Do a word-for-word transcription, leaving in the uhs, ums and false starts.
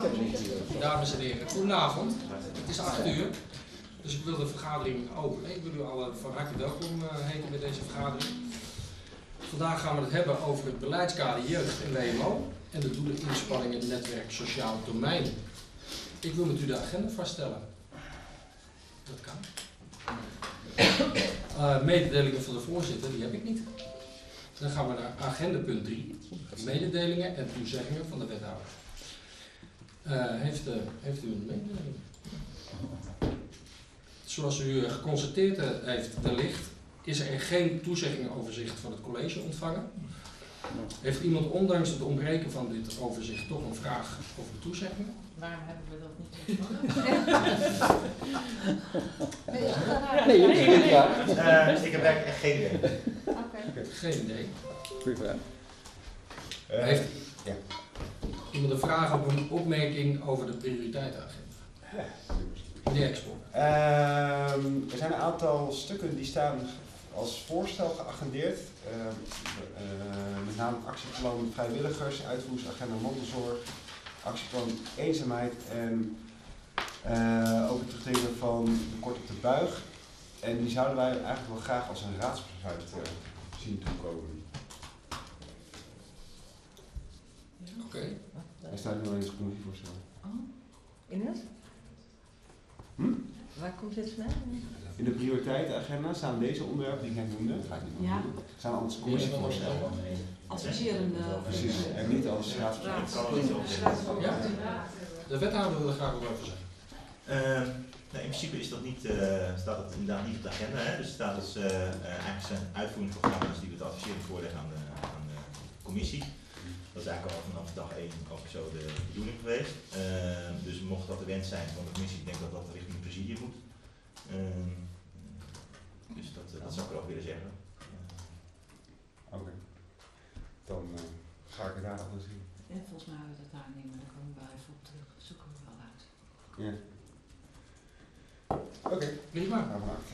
Dames en heren, goedenavond. Het is acht uur, dus ik wil de vergadering openen. Ik wil u allen van harte welkom uh, heten bij deze vergadering. Vandaag gaan we het hebben over het beleidskader jeugd en W M O en de doelen, inspanningen, netwerk, sociaal domein. Ik wil met u de agenda vaststellen. Dat kan. Uh, mededelingen van de voorzitter, die heb ik niet. Dan gaan we naar agenda punt drie, mededelingen en toezeggingen van de wethouder. Uh, heeft, uh, heeft u een mededeling? Zoals u geconstateerd heeft wellicht, is er geen toezeggingenoverzicht van het college ontvangen. Heeft iemand ondanks het ontbreken van dit overzicht toch een vraag over de toezeggingen? Waarom hebben we dat niet ontvangen? Nee, jullie zien het ja. Uh, ik heb eigenlijk echt geen idee. Oké. Okay. Geen idee. Goeie vraag. Uh, Heeft ja. iemand een vraag of een opmerking over de prioriteitenagenda? Meneer Expo. Uh, er zijn een aantal stukken die staan als voorstel geagendeerd. Uh, uh, met name actieplan vrijwilligers, uitvoeringsagenda mantelzorg, actieplan eenzaamheid en uh, ook het terugdringen van de kort op de buig. En die zouden wij eigenlijk wel graag als een raadsbesluit uh, zien toekomen. Oké. Okay. Hij staat nu al eens commissievoorstel. Oh, Ines? Hm? Waar komt dit vandaan? In de prioriteitenagenda staan deze onderwerpen die ik net noemde. Dat ga ik niet meer Ja. doen. Staan als commissievoorstel. Adviserende. Precies, en niet als raadsbesluit. Ja. De wethouder wil er graag wat over zeggen. Uh, nou, in principe is dat niet, uh, staat dat inderdaad niet op de agenda. Hè? Dus het staat als uh, uh, eigenlijk zijn uitvoeringsprogramma's die we het adviseren voorleggen aan de, aan de commissie. Dat is eigenlijk al vanaf dag één ook zo de bedoeling geweest. Uh, dus mocht dat de wens zijn van de commissie, ik denk dat dat richting het presidium moet. Uh, dus dat, uh, dat zou ik er ook willen zeggen. Uh. Oké. Okay. Dan uh, ga ik het daar al zien. En volgens mij hebben we het daar niet, maar daar komen we wel even op terug. Zoeken we wel uit. Ja. Oké. Okay. Prima.